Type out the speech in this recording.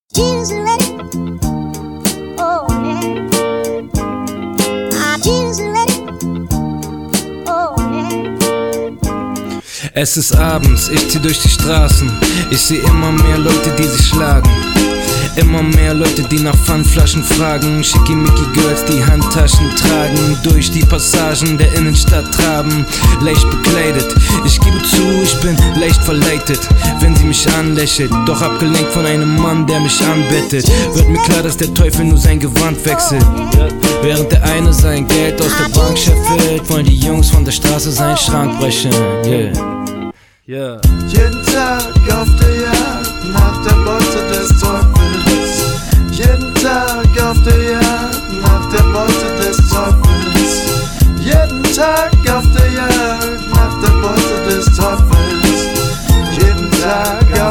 Jesus ready. Oh yeah. Jesus ready. Oh yeah. Es ist abends, ich zieh durch die Straßen. Ich seh immer mehr Leute, die sich schlagen. Immer mehr Leute, die nach Pfandflaschen fragen. Schickimicki Girls, die Handtaschen tragen. Durch die Passagen der Innenstadt traben. Leicht bekleidet, ich gebe zu, ich bin leicht verleitet, wenn sie mich anlächelt. Doch abgelenkt von einem Mann, der mich anbettet. Wird mir klar, dass der Teufel nur sein Gewand wechselt. Während der eine sein Geld aus der Bank scheffelt, wollen die Jungs von der Straße seinen Schrank brechen. Yeah. Jeden Tag auf der